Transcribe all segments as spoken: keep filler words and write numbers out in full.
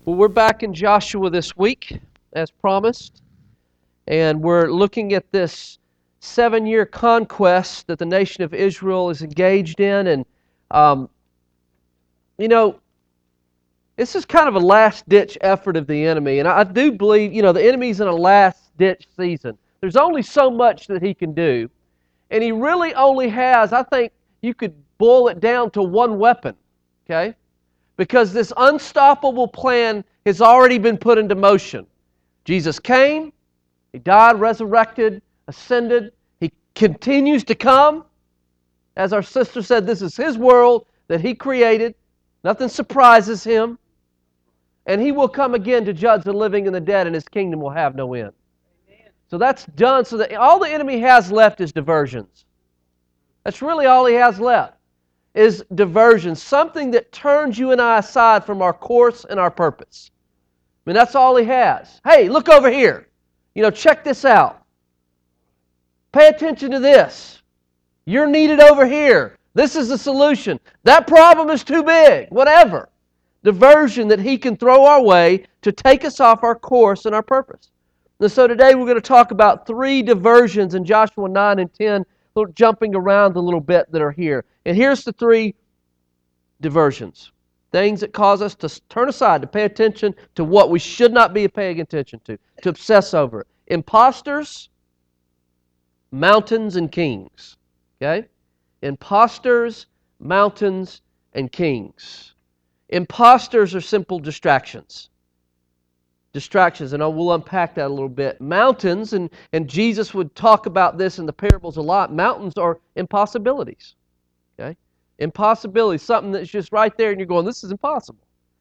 Well, we're back in Joshua this week, as promised, and we're looking at this seven-year conquest that the nation of Israel is engaged in. And, um, you know, this is kind of a last-ditch effort of the enemy. And I do believe, you know, the enemy's in a last-ditch season. There's only so much that he can do. And he really only has, I think, you could boil it down to one weapon, okay? Because this unstoppable plan has already been put into motion. Jesus came, He died, resurrected, ascended. He continues to come. As our sister said, this is His world that He created. Nothing surprises Him. And He will come again to judge the living and the dead, and His kingdom will have no end. Amen. So that's done. So that all the enemy has left is diversions. That's really all he has left. Is diversion, something that turns you and I aside from our course and our purpose. I mean, that's all he has. Hey, look over here. You know, check this out. Pay attention to this. You're needed over here. This is the solution. That problem is too big. Whatever. Diversion that he can throw our way to take us off our course and our purpose. And so today we're going to talk about three diversions in Joshua nine and ten, jumping around a little bit that are here. And here's the three diversions. Things that cause us to turn aside, to pay attention to what we should not be paying attention to, to obsess over it. Imposters, mountains, and kings. Okay? Imposters, mountains, and kings. Imposters are simple distractions. Distractions, and I will unpack that a little bit. Mountains, and, and Jesus would talk about this in the parables a lot, mountains are impossibilities. Okay? Impossibilities, something that's just right there and you're going, this is impossible.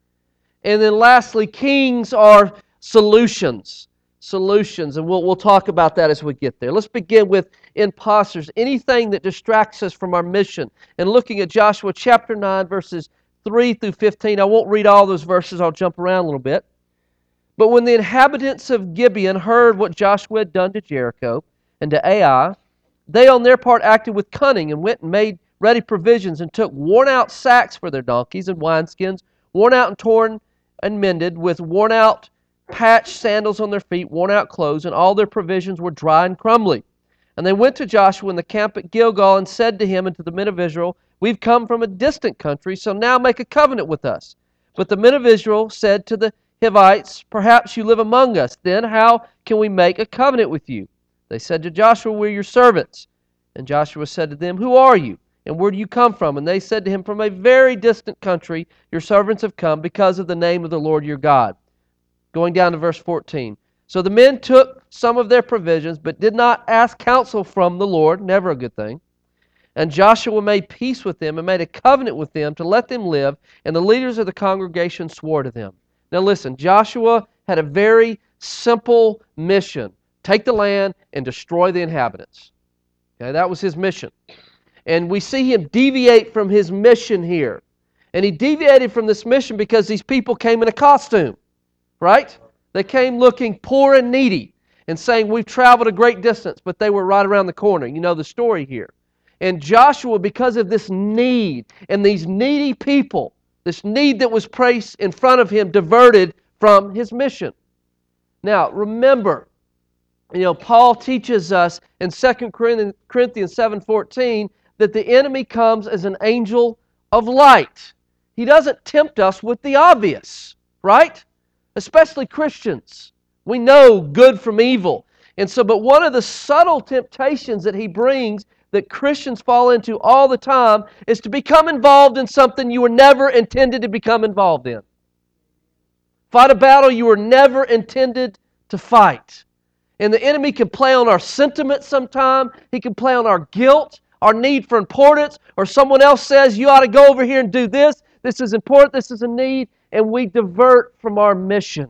And then lastly, kings are solutions. Solutions, and we'll, we'll talk about that as we get there. Let's begin with imposters, anything that distracts us from our mission. And looking at Joshua chapter nine, verses three through fifteen, I won't read all those verses, I'll jump around a little bit. But when the inhabitants of Gibeon heard what Joshua had done to Jericho and to Ai, they on their part acted with cunning and went and made ready provisions and took worn-out sacks for their donkeys and wineskins, worn out and torn and mended, with worn-out patched sandals on their feet, worn-out clothes, and all their provisions were dry and crumbly. And they went to Joshua in the camp at Gilgal and said to him and to the men of Israel, "We've come from a distant country, so now make a covenant with us." But the men of Israel said to the Hivites, "Perhaps you live among us. Then how can we make a covenant with you?" They said to Joshua, "We're your servants." And Joshua said to them, "Who are you? And where do you come from?" And they said to him, "From a very distant country your servants have come because of the name of the Lord your God." Going down to verse fourteen. So the men took some of their provisions, but did not ask counsel from the Lord, never a good thing. And Joshua made peace with them and made a covenant with them to let them live, and the leaders of the congregation swore to them. Now listen, Joshua had a very simple mission. Take the land and destroy the inhabitants. Okay, that was his mission. And we see him deviate from his mission here. And he deviated from this mission because these people came in a costume. Right? They came looking poor and needy and saying, "We've traveled a great distance," but they were right around the corner. You know the story here. And Joshua, because of this need and these needy people, this need that was placed in front of him, diverted from his mission. Now, remember, you know, Paul teaches us in Second Corinthians seven fourteen that the enemy comes as an angel of light. He doesn't tempt us with the obvious, right? Especially Christians. We know good from evil. And so, but one of the subtle temptations that he brings that Christians fall into all the time is to become involved in something you were never intended to become involved in. Fight a battle you were never intended to fight. And the enemy can play on our sentiments sometime. He can play on our guilt, our need for importance, or someone else says, "You ought to go over here and do this. This is important. This is a need." And we divert from our mission.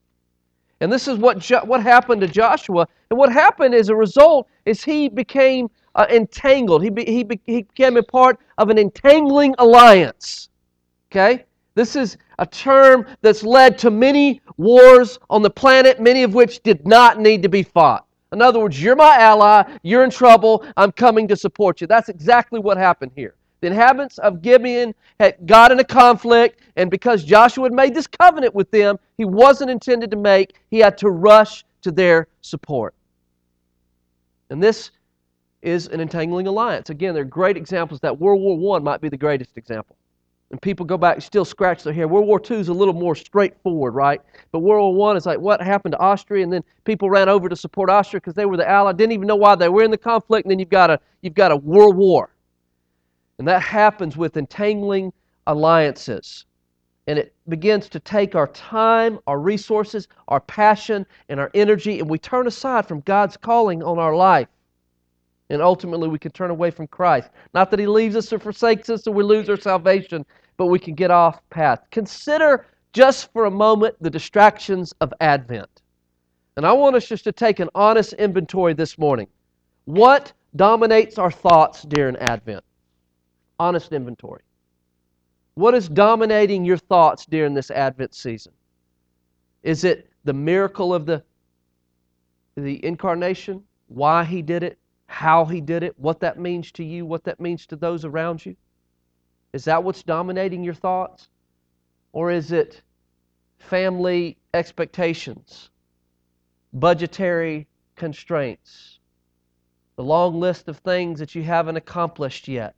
And this is what jo- what happened to Joshua. And what happened as a result is he became uh, entangled. He, be- he, be- he became a part of an entangling alliance. Okay? This is a term that's led to many wars on the planet, many of which did not need to be fought. In other words, you're my ally, you're in trouble, I'm coming to support you. That's exactly what happened here. The inhabitants of Gibeon had got in a conflict, and because Joshua had made this covenant with them, he wasn't intended to make, he had to rush to their support. And this is an entangling alliance. Again, there are great examples that World War One might be the greatest example. And people go back and still scratch their head. World War Two is a little more straightforward, right? But World War One is like what happened to Austria, and then people ran over to support Austria because they were the ally, didn't even know why they were in the conflict, and then you've got a, you've got a world war. And that happens with entangling alliances. And it begins to take our time, our resources, our passion, and our energy, and we turn aside from God's calling on our life. And ultimately we can turn away from Christ. Not that He leaves us or forsakes us or we lose our salvation, but we can get off path. Consider just for a moment the distractions of Advent. And I want us just to take an honest inventory this morning. What dominates our thoughts during Advent? Honest inventory. What is dominating your thoughts during this Advent season? Is it the miracle of the, the incarnation? Why He did it? How He did it? What that means to you? What that means to those around you? Is that what's dominating your thoughts? Or is it family expectations? Budgetary constraints? The long list of things that you haven't accomplished yet?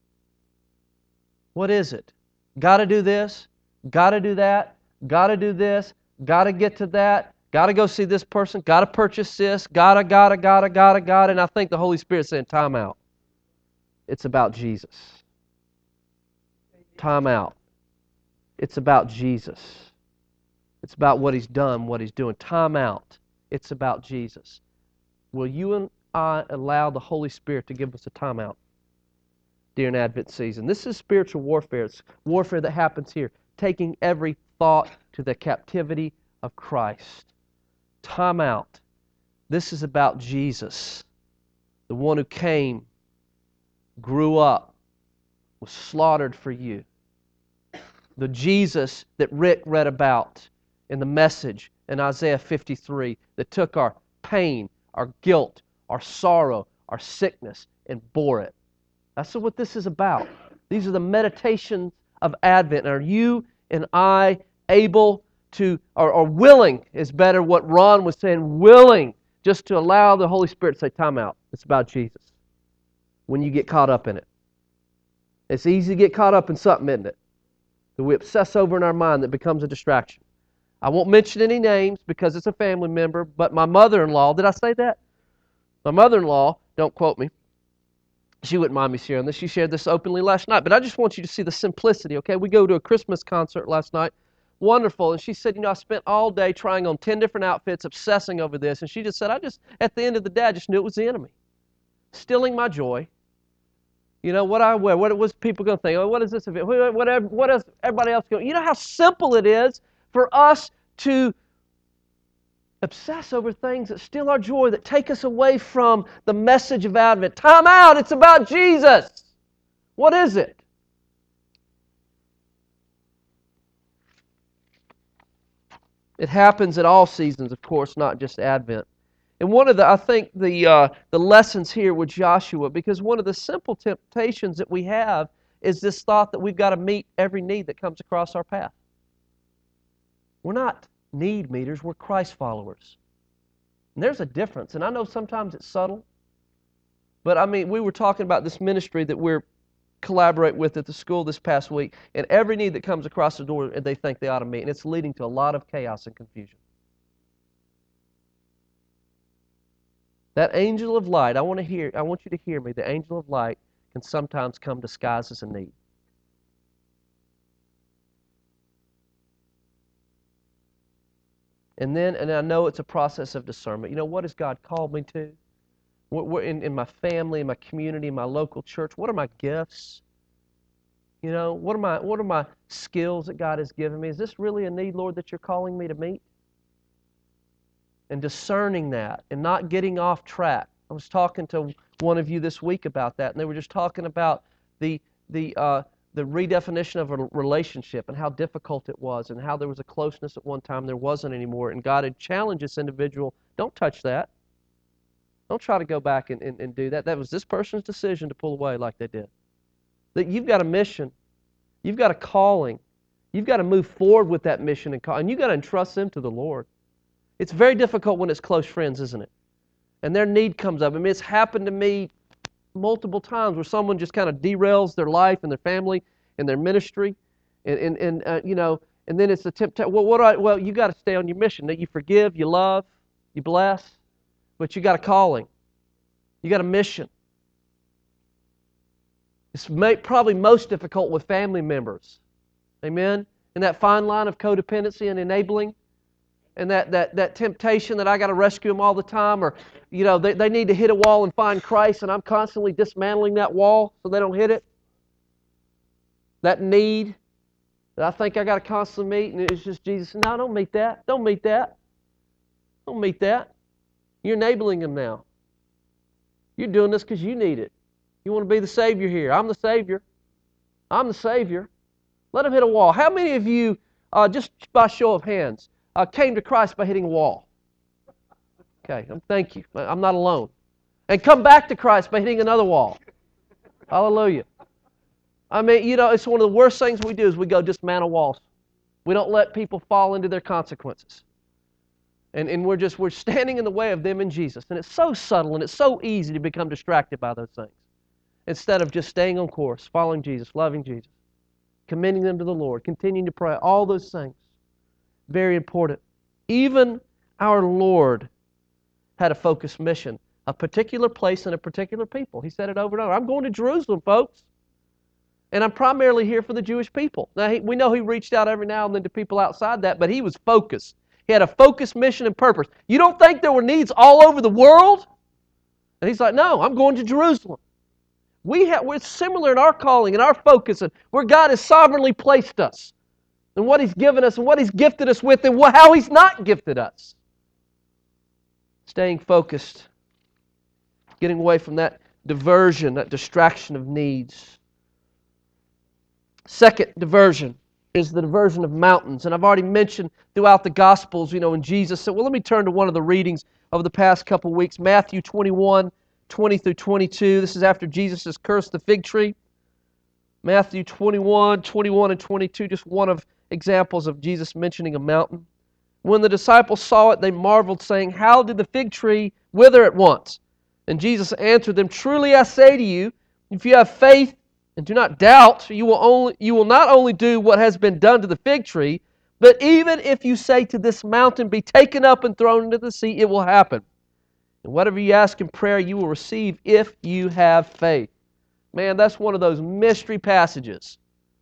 What is it? Got to do this, got to do that, got to do this, got to get to that, got to go see this person, got to purchase this, got to, got to, got to, got to, got to. And I think the Holy Spirit's saying, time out. It's about Jesus. Time out. It's about Jesus. It's about what He's done, what He's doing. Time out. It's about Jesus. Will you and I allow the Holy Spirit to give us a time out during Advent season? This is spiritual warfare. It's warfare that happens here, taking every thought to the captivity of Christ. Time out. This is about Jesus, the one who came, grew up, was slaughtered for you. The Jesus that Rick read about in the message in Isaiah fifty-three that took our pain, our guilt, our sorrow, our sickness, and bore it. That's what this is about. These are the meditations of Advent. Are you and I able to, or, or willing, is better what Ron was saying, willing just to allow the Holy Spirit to say, time out. It's about Jesus. When you get caught up in it. It's easy to get caught up in something, isn't it? That we obsess over in our mind that becomes a distraction. I won't mention any names because it's a family member, but my mother-in-law, did I say that? My mother-in-law, don't quote me, she wouldn't mind me sharing this. She shared this openly last night, but I just want you to see the simplicity, okay? We go to a Christmas concert last night. Wonderful. And she said, you know, I spent all day trying on ten different outfits, obsessing over this. And she just said, I just, at the end of the day, I just knew it was the enemy. Stealing my joy. You know, what I wear, what was people going to think? Oh, what is this event? What, what is everybody else going to? You know how simple it is for us to obsess over things that steal our joy, that take us away from the message of Advent. Time out, it's about Jesus. What is it? It happens at all seasons, of course, not just Advent. And one of the, I think, the uh, the lessons here with Joshua, because one of the simple temptations that we have is this thought that we've got to meet every need that comes across our path. We're not need meters, we're Christ followers. And there's a difference, and I know sometimes it's subtle, but I mean, we were talking about this ministry that we're collaborate with at the school this past week, and every need that comes across the door they think they ought to meet, and it's leading to a lot of chaos and confusion. That angel of light, I want to hear, I want you to hear me, the angel of light can sometimes come disguised as a need. And then, and I know it's a process of discernment. You know, what has God called me to? What, what, in, in my family, in my community, in my local church, what are my gifts? You know, what are my, what are my skills that God has given me? Is this really a need, Lord, that you're calling me to meet? And discerning that and not getting off track. I was talking to one of you this week about that, and they were just talking about the the uh, the redefinition of a relationship and how difficult it was and how there was a closeness at one time there wasn't anymore. And God had challenged this individual, don't touch that. Don't try to go back and, and, and do that. That was this person's decision to pull away like they did. that you've got a mission. You've got a calling. You've got to move forward with that mission and call, and you've got to entrust them to the Lord. It's very difficult when it's close friends, isn't it? And their need comes up. I mean, it's happened to me multiple times where someone just kind of derails their life and their family and their ministry, and and, and uh, you know, and then it's the temptation. Well, what do I? Well, you got to stay on your mission. That you forgive, you love, you bless, but you got a calling. You got a mission. It's may, probably most difficult with family members. Amen? And that fine line of codependency and enabling, and that, that, that temptation that I got to rescue them all the time, or, you know, they, they need to hit a wall and find Christ, and I'm constantly dismantling that wall so they don't hit it. That need that I think I got to constantly meet, and it's just Jesus. No, don't meet that. Don't meet that. Don't meet that. You're enabling them now. You're doing this because you need it. You want to be the Savior here. I'm the Savior. I'm the Savior. Let them hit a wall. How many of you, uh, just by show of hands, uh, came to Christ by hitting a wall? Okay, um, thank you. I'm not alone. And come back to Christ by hitting another wall. Hallelujah. I mean, you know, it's one of the worst things we do is we go dismantle walls. We don't let people fall into their consequences. And, and we're just, we're standing in the way of them and Jesus. And it's so subtle and it's so easy to become distracted by those things. Instead of just staying on course, following Jesus, loving Jesus, commending them to the Lord, continuing to pray, all those things. Very important. Even our Lord had a focused mission, a particular place and a particular people. He said it over and over. I'm going to Jerusalem, folks. And I'm primarily here for the Jewish people. Now, he, we know he reached out every now and then to people outside that, but he was focused. He had a focused mission and purpose. You don't think there were needs all over the world? And he's like, no, I'm going to Jerusalem. We have, we're similar in our calling and our focus and where God has sovereignly placed us and what He's given us and what He's gifted us with and how He's not gifted us. Staying focused. Getting away from that diversion, that distraction of needs. Second diversion is the diversion of mountains. And I've already mentioned throughout the Gospels, you know, when Jesus said, well, let me turn to one of the readings of the past couple weeks, Matthew twenty-one, twenty through twenty-two. This is after Jesus has cursed the fig tree. Matthew twenty-one, twenty-one and twenty-two, just one of examples of Jesus mentioning a mountain. When the disciples saw it, they marveled, saying, how did the fig tree wither at once? And Jesus answered them, truly I say to you, if you have faith and do not doubt, you will only you will not only do what has been done to the fig tree, but even if you say to this mountain, be taken up and thrown into the sea, it will happen. And whatever you ask in prayer, you will receive if you have faith. Man, that's one of those mystery passages.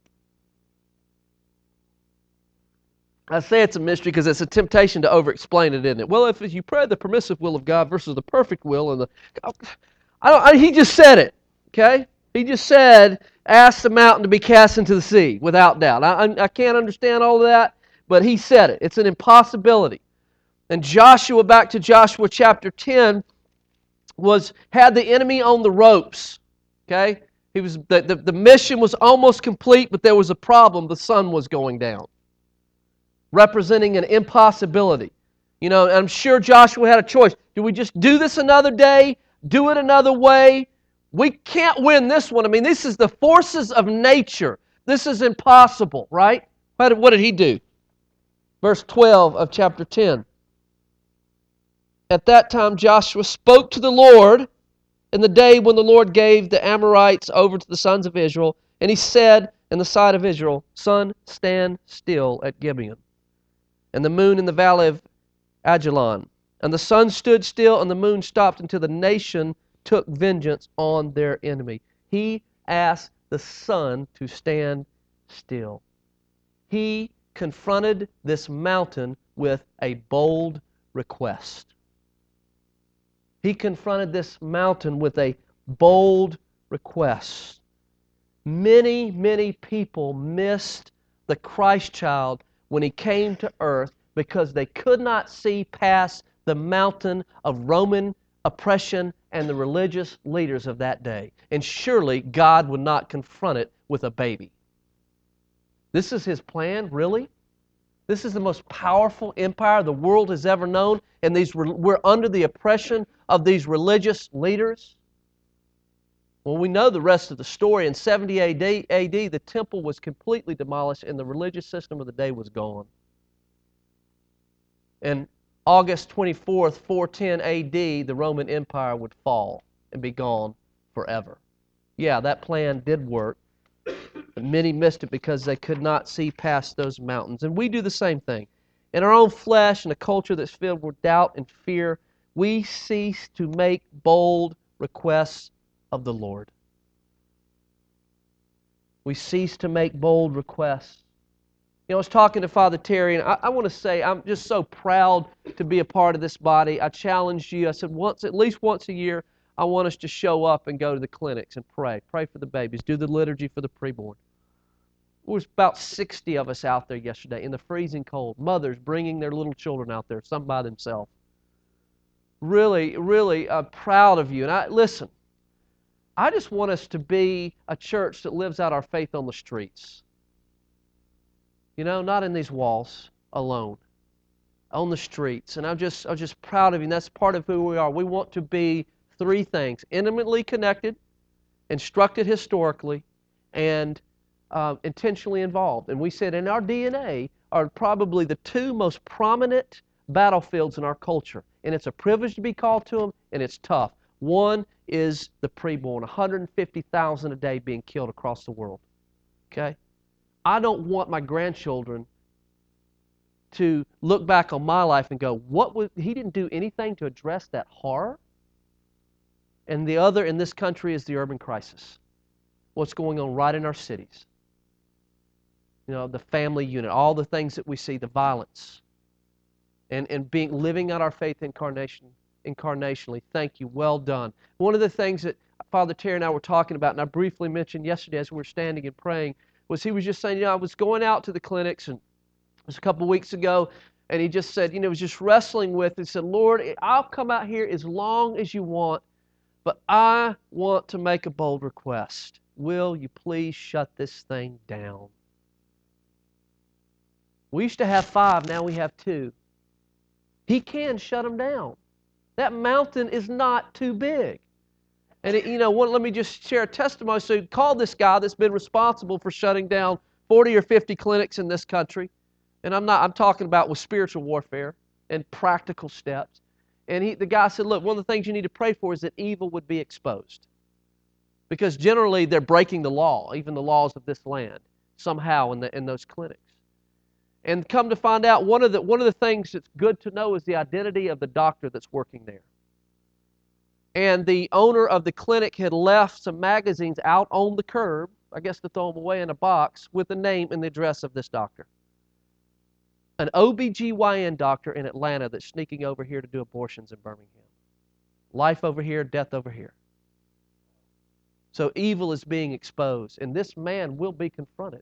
I say it's a mystery because it's a temptation to over-explain it, isn't it? Well, if you pray the permissive will of God versus the perfect will, and the I don't. I, he just said it. Okay, he just said, "Ask the mountain to be cast into the sea," without doubt. I, I, I can't understand all of that, but he said it. It's an impossibility. And Joshua, back to Joshua chapter ten, was had the enemy on the ropes. Okay, he was the, the, the mission was almost complete, but there was a problem. The sun was going down, representing an impossibility. You know, I'm sure Joshua had a choice. Do we just do this another day? Do it another way? We can't win this one. I mean, this is the forces of nature. This is impossible, right? What did, what did he do? Verse twelve of chapter ten. At that time Joshua spoke to the Lord in the day when the Lord gave the Amorites over to the sons of Israel, and he said in the sight of Israel, sun, stand still at Gibeon, and the moon in the valley of Ajalon. And the sun stood still, and the moon stopped until the nation took vengeance on their enemy. He asked the sun to stand still. He confronted this mountain with a bold request. He confronted this mountain with a bold request. Many, many people missed the Christ child when He came to earth because they could not see past the mountain of Roman oppression and the religious leaders of that day. And surely God would not confront it with a baby. This is His plan, really? This is the most powerful empire the world has ever known, and these we're under the oppression of these religious leaders. Well, we know the rest of the story. In seventy A D, the temple was completely demolished and the religious system of the day was gone. And August twenty-fourth, four ten A D, the Roman Empire would fall and be gone forever. Yeah, that plan did work, but many missed it because they could not see past those mountains. And we do the same thing. In our own flesh, in a culture that's filled with doubt and fear, we cease to make bold requests of the Lord. We cease to make bold requests. You know, I was talking to Father Terry, and I, I want to say I'm just so proud to be a part of this body. I challenged you. I said once, at least once a year, I want us to show up and go to the clinics and pray. Pray for the babies. Do the liturgy for the preborn. There was about sixty of us out there yesterday in the freezing cold. Mothers bringing their little children out there, some by themselves. Really, really uh, proud of you. And I listen, I just want us to be a church that lives out our faith on the streets. You know, not in these walls alone, on the streets. And I'm just, I'm just proud of you. And that's part of who we are. We want to be three things: intimately connected, instructed historically, and uh, intentionally involved. And we said in our D N A are probably the two most prominent battlefields in our culture. And it's a privilege to be called to them, and it's tough. One is the preborn, one hundred fifty thousand a day being killed across the world. Okay? I don't want my grandchildren to look back on my life and go, "What was, he didn't do anything to address that horror?" And the other in this country is the urban crisis. What's going on right in our cities. You know, the family unit, all the things that we see, the violence. And, and being living out our faith incarnation, incarnationally. Thank you. Well done. One of the things that Father Terry and I were talking about, and I briefly mentioned yesterday as we were standing and praying, was he was just saying, you know, I was going out to the clinics, and it was a couple of weeks ago, and he just said, you know, he was just wrestling with, he said, "Lord, I'll come out here as long as you want, but I want to make a bold request. Will you please shut this thing down?" We used to have five, now we have two. He can shut them down. That mountain is not too big. And, it, you know, one, let me just share a testimony. So he called this guy that's been responsible for shutting down forty or fifty clinics in this country. And I'm not, I'm talking about with spiritual warfare and practical steps. And he, the guy said, look, one of the things you need to pray for is that evil would be exposed. Because generally they're breaking the law, even the laws of this land, somehow in, the, in those clinics. And come to find out, one of the one of the things that's good to know is the identity of the doctor that's working there. And the owner of the clinic had left some magazines out on the curb, I guess to throw them away in a box, with the name and the address of this doctor. An O B G Y N doctor in Atlanta that's sneaking over here to do abortions in Birmingham. Life over here, death over here. So evil is being exposed, and this man will be confronted.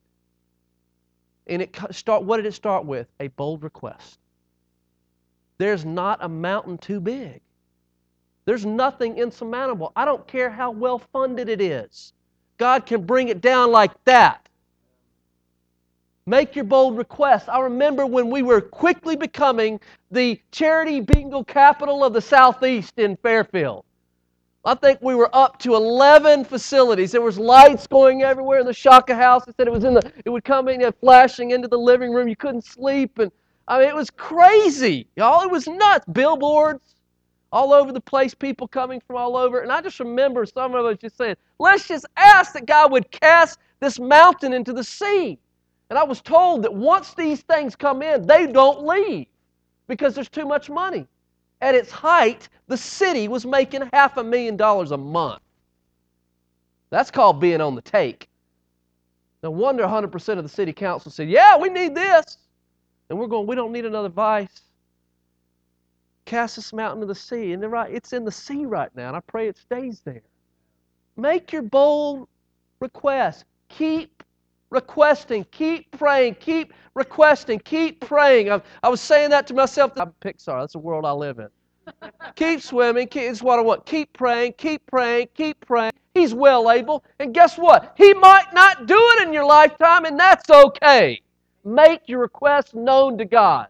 And it start. What did it start with? A bold request. There's not a mountain too big. There's nothing insurmountable. I don't care how well funded it is. God can bring it down like that. Make your bold request. I remember when we were quickly becoming the charity bingo capital of the Southeast in Fairfield. I think we were up to eleven facilities. There was lights going everywhere in the Shaka house. It said it was in the. It would come in and flashing into the living room. You couldn't sleep, and I mean it was crazy, y'all. It was nuts. Billboards all over the place. People coming from all over, and I just remember some of us just saying, "Let's just ask that God would cast this mountain into the sea." And I was told that once these things come in, they don't leave because there's too much money. At its height, the city was making half a million dollars a month. That's called being on the take. No wonder one hundred percent of the city council said, "Yeah, we need this." And we're going, "We don't need another vice." Cast this mountain to the sea. And they're right, it's in the sea right now, and I pray it stays there. Make your bold request. Keep requesting. Keep praying. Keep requesting. Keep praying. I, I was saying that to myself. I'm Pixar. That's the world I live in. Keep swimming. Keep, it's what I want. Keep praying. Keep praying. Keep praying. He's well able. And guess what? He might not do it in your lifetime, and that's okay. Make your request known to God.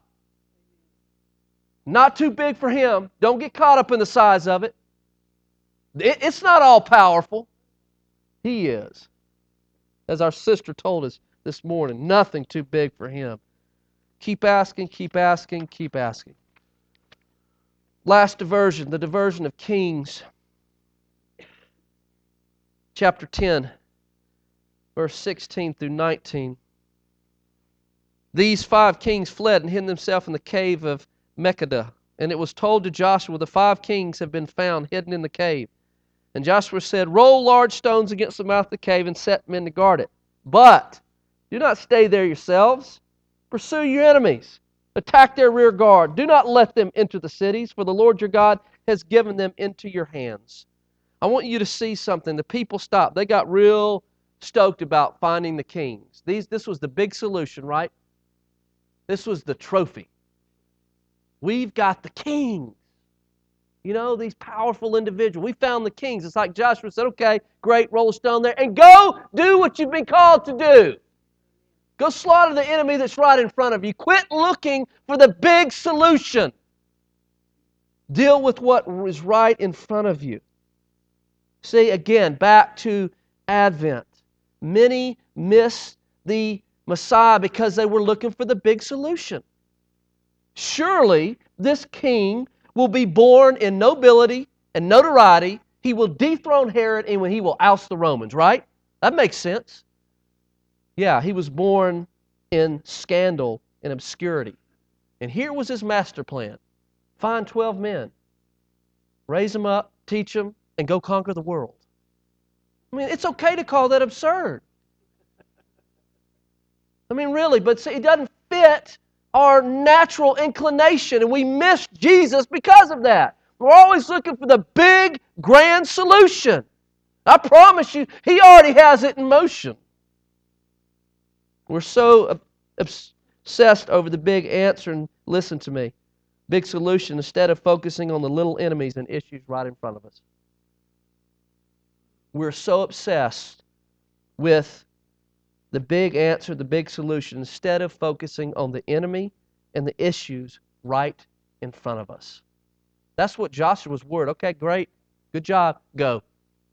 Not too big for Him. Don't get caught up in the size of it. it it's not all powerful. He is. As our sister told us this morning, nothing too big for Him. Keep asking, keep asking, keep asking. Last diversion, the diversion of Kings. Chapter ten, verse sixteen through nineteen. These five kings fled and hid themselves in the cave of Makkedah. And it was told to Joshua, the five kings have been found hidden in the cave. And Joshua said, roll large stones against the mouth of the cave and set men to guard it. But do not stay there yourselves. Pursue your enemies. Attack their rear guard. Do not let them enter the cities, for the Lord your God has given them into your hands. I want you to see something. The people stopped. They got real stoked about finding the kings. These, this was the big solution, right? This was the trophy. We've got the kings. You know, these powerful individuals. We found the kings. It's like Joshua said, okay, great, roll a stone there, and go do what you've been called to do. Go slaughter the enemy that's right in front of you. Quit looking for the big solution. Deal with what is right in front of you. See, again, back to Advent. Many miss the Messiah because they were looking for the big solution. Surely this king will be born in nobility and notoriety. He will dethrone Herod and he will oust the Romans, right? That makes sense. Yeah, he was born in scandal and obscurity. And here was his master plan. Find twelve men, raise them up, teach them, and go conquer the world. I mean, it's okay to call that absurd. I mean, really, but see, it doesn't fit our natural inclination, and we miss Jesus because of that. We're always looking for the big, grand solution. I promise you, He already has it in motion. We're so obsessed over the big answer, and listen to me, big solution, instead of focusing on the little enemies and issues right in front of us. We're so obsessed with the big answer, the big solution, instead of focusing on the enemy and the issues right in front of us. That's what Joshua's word. Okay, great. Good job. Go.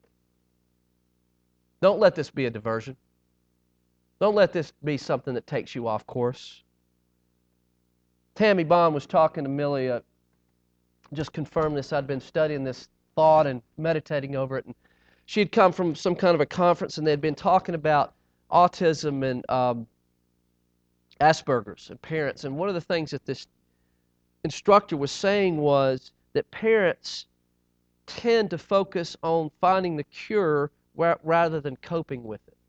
Don't let this be a diversion. Don't let this be something that takes you off course. Tammy Bond was talking to Millie, uh, just confirmed this. I'd been studying this thought and meditating over it. And she'd come from some kind of a conference, and they'd been talking about autism and um, Asperger's and parents. And one of the things that this instructor was saying was that parents tend to focus on finding the cure rather than coping with it.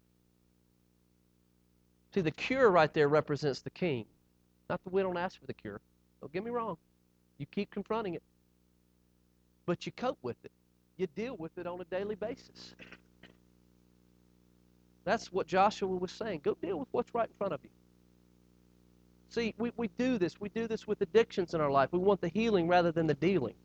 See, the cure right there represents the king. Not that we don't ask for the cure. Don't get me wrong. You keep confronting it. But you cope with it. You deal with it on a daily basis. That's what Joshua was saying. Go deal with what's right in front of you. See, we, we do this. We do this with addictions in our life. We want the healing rather than the dealing.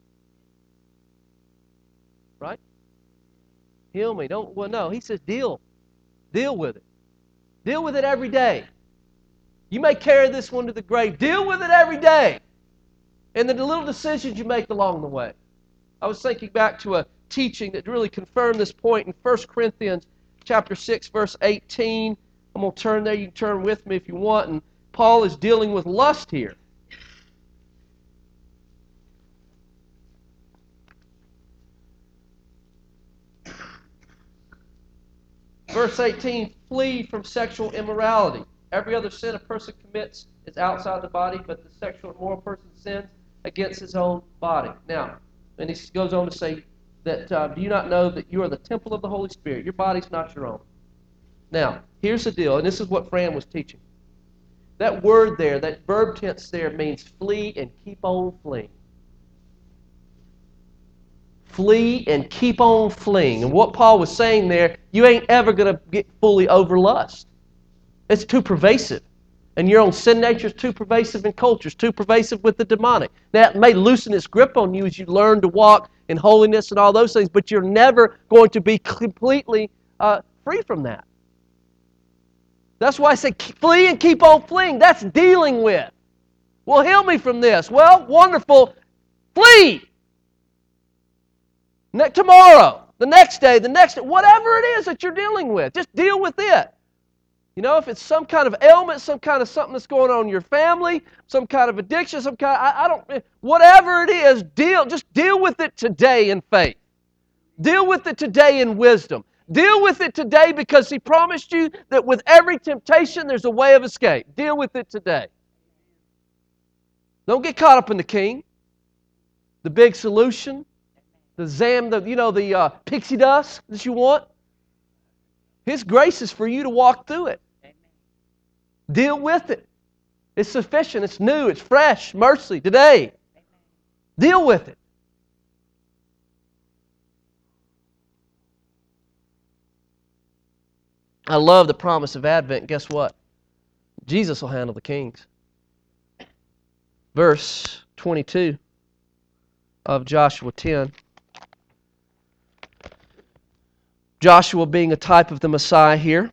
Right? Heal me. Don't, well, no. He says deal. Deal with it. Deal with it every day. You may carry this one to the grave. Deal with it every day. And the little decisions you make along the way. I was thinking back to a teaching that really confirmed this point in First Corinthians chapter six, verse eighteen. I'm going to turn there. You can turn with me if you want. And Paul is dealing with lust here. Verse eighteen, flee from sexual immorality. Every other sin a person commits is outside the body, but the sexual immoral person sins against his own body. Now, and he goes on to say that, uh, do you not know that you are the temple of the Holy Spirit? Your body's not your own. Now, here's the deal, and this is what Fran was teaching. That word there, that verb tense there means flee and keep on fleeing. Flee and keep on fleeing. And what Paul was saying there, you ain't ever going to get fully over lust. It's too pervasive. And your own sin nature is too pervasive in culture. It's too pervasive with the demonic. Now, it may loosen its grip on you as you learn to walk in holiness and all those things, but you're never going to be completely uh, free from that. That's why I say flee and keep on fleeing. That's dealing with. Well, heal me from this. Well, wonderful. Flee. Next, tomorrow. the next day, the next day, whatever it is that you're dealing with, just deal with it. You know, if it's some kind of ailment, some kind of something that's going on in your family, some kind of addiction, some kind of, I, I don't, whatever it is, deal, just deal with it today in faith. Deal with it today in wisdom. Deal with it today because He promised you that with every temptation there's a way of escape. Deal with it today. Don't get caught up in the king, the big solution, the zam, the, you know, the uh, pixie dust that you want. His grace is for you to walk through it. Deal with it. It's sufficient. It's new. It's fresh. Mercy today. Deal with it. I love the promise of Advent. Guess what? Jesus will handle the kings. Verse twenty-two of Joshua ten. Joshua being a type of the Messiah here.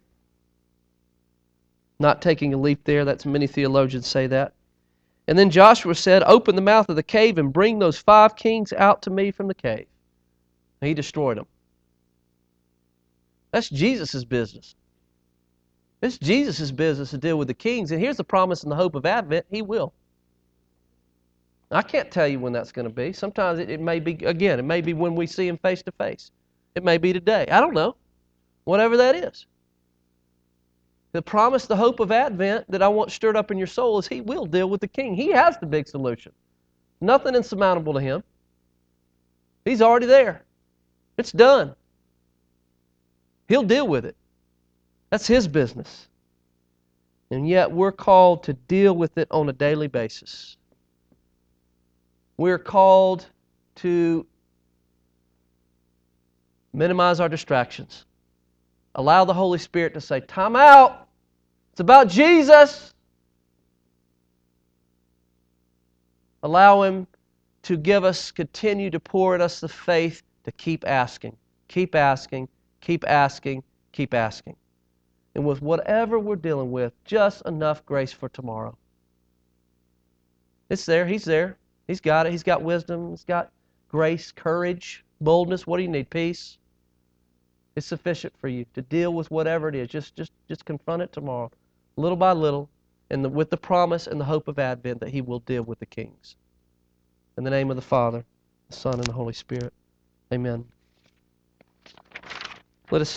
Not taking a leap there. That's many theologians say that. And then Joshua said, open the mouth of the cave and bring those five kings out to me from the cave. And he destroyed them. That's Jesus' business. It's Jesus' business to deal with the kings. And here's the promise and the hope of Advent. He will. I can't tell you when that's going to be. Sometimes it, it may be, again, it may be when we see Him face to face. It may be today. I don't know. Whatever that is. The promise, the hope of Advent that I want stirred up in your soul is He will deal with the king. He has the big solution. Nothing insurmountable to Him. He's already there. It's done. He'll deal with it. That's His business. And yet we're called to deal with it on a daily basis. We're called to minimize our distractions. Allow the Holy Spirit to say, time out. It's about Jesus. Allow Him to give us, continue to pour in us the faith to keep asking, keep asking, keep asking, keep asking. And with whatever we're dealing with, just enough grace for tomorrow. It's there. He's there. He's got it. He's got wisdom. He's got grace, courage, boldness. What do you need? Peace. It's sufficient for you to deal with whatever it is. Just, just, just confront it tomorrow, little by little, and the, with the promise and the hope of Advent that He will deal with the kings. In the name of the Father, the Son, and the Holy Spirit. Amen. Let us